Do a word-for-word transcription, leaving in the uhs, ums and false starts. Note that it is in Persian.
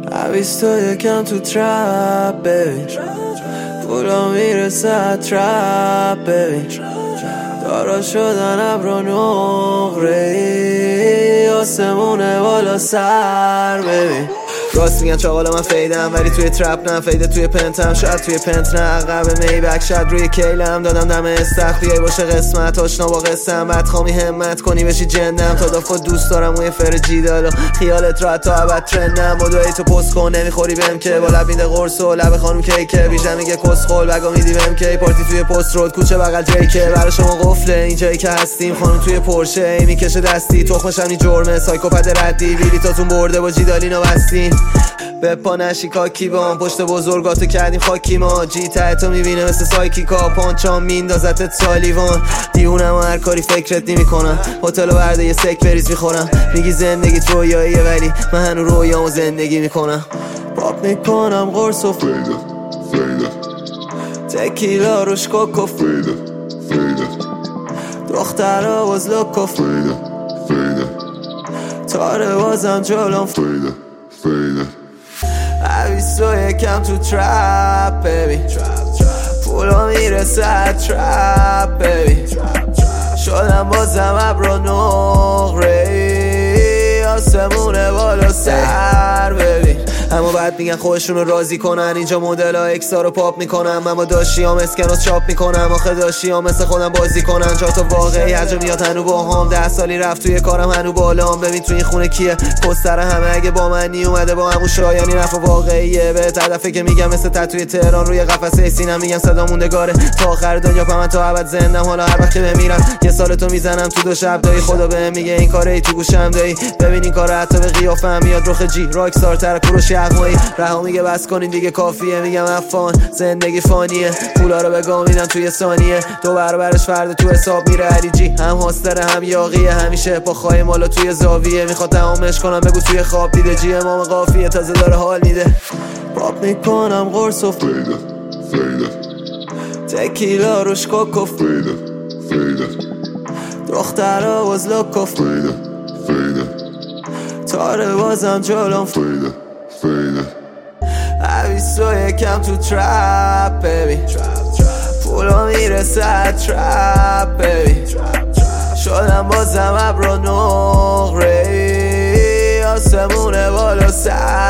عویستو یکم تو ترپ ببین، پولا میرسه ترپ ببین، دارا شدن ابر و نقره، آسمونه بالا سر ببین. راست میگن چاقالا من فیدم، ولی توی ترپ نه، فیده توی پنتم، شاید توی پنت نه، عقب میبک شاید روی کیلم، دادم دم استخ بیای باشه قسمت، آشنا با قسم بعد خوامی همت کنی بشی جندم، تا دافت دوست دارم و یه فر جیدالا خیالت راحت تا عبد ترندم، بدوی تو پست کن نمیخوری بهم که، با لب میده قرص و لب خانم کیکه، بیشتر میگه کس خول بگا میدی بهم که، پارتی توی پست رود کوچه بغل جیکه، برای شما قفله اینجایی که هستیم، خانم توی پرشه ای میکشه دستی، تخمش هم نی جرمه سایکوپت ردی، بیلیتاتون برده با جیدالینا بستین، به پا نشی کاکی بام، پشت بزرگاتو کردیم خاکی ما، جی ته تو میبینه مثل سایکیکا، پانچام میندازتت سالیوان، دیونم و هر کاری فکرت نمیکنم، هتل و برده یه سک بریز میخورم، میگی زندگیت رویاییه ولی من هنو رویامو زندگی میکنم، پاپ میکنم قرص و فیده فیده تکیلا روش کوکو، فیده فیده دخترها باز لوکو، فیده فیده تاره بازم جلوم، فیده فیده عویستو یکم تو ترپ ببین، پولا میرسه ترپ ببین، شدم بازم ابر و نقره، آسمونه بالا سر ببین. اما بعد میگن خودشونو راضی کنن، اینجا مدل ها اکسا رو پاپ میکنم، اما داشیام اسکناس چاپ میکنم، آخه داشیام مثل خودم بازی کنن، جا تو واقعی هر میاد هنو با هم، ده سالی رفت توی کارم هنو بالام، ببین تو این خونه کیه پستر همه اگه با من نی اومده با همون شایانی رفت واقعیه، به هدفه که میگم مثل تتوی تهران روی قفسه سینم، میگم صدا موندگاره تا آخر دنیا، پا من تا ابد زندم، حالا هر وقت که بمیرم یه سال تو میزنم تو دو شب دایی، خدا بهم میگه این کاره ای تو گوشم دایی، ببین این کار حتی به قیافم میاد، رخ جی راکستار تر کوروش یغمایی، رها میگه بس کنین دیگه کافیه، میگم افان زندگی فانیه، پولا رو به گام میدم توی ثانیه، دو برابرش فرد تو حساب میره، علی جی هم هاستره هم یاقیه، همیشه با خواهی مالا توی زاویه، میخواد تمامش کنم بگو توی خواب دیده، جی امام قافیه تازه داره حال میده، پاپ میکنم قرص و فیده فیده تکیلا روش کوکو، فیده فیده دخترها باز لوکو، فیده فیده تاره بازم جلوم، فیده فیده عویستو یکم تو ترپ ببین، پولا میرسه ترپ ببین، شدم بازم ابر و نقره، آسمونه بالا سر